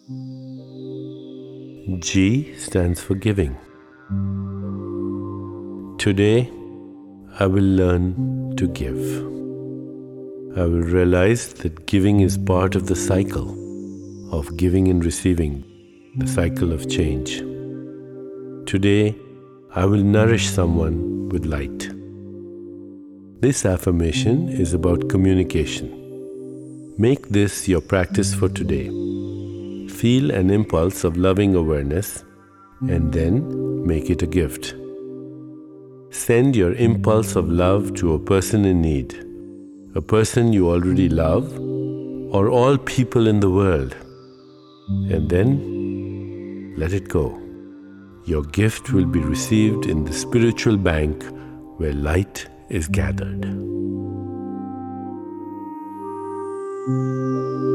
G stands for giving. Today, I will learn to give. I will realize that giving is part of the cycle of giving and receiving, the cycle of change. Today, I will nourish someone with light. This affirmation is about communication. Make this your practice for today. Feel an impulse of loving awareness and then make it a gift. Send your impulse of love to a person in need, a person you already love, or all people in the world. And then let it go. Your gift will be received in the spiritual bank where light is gathered.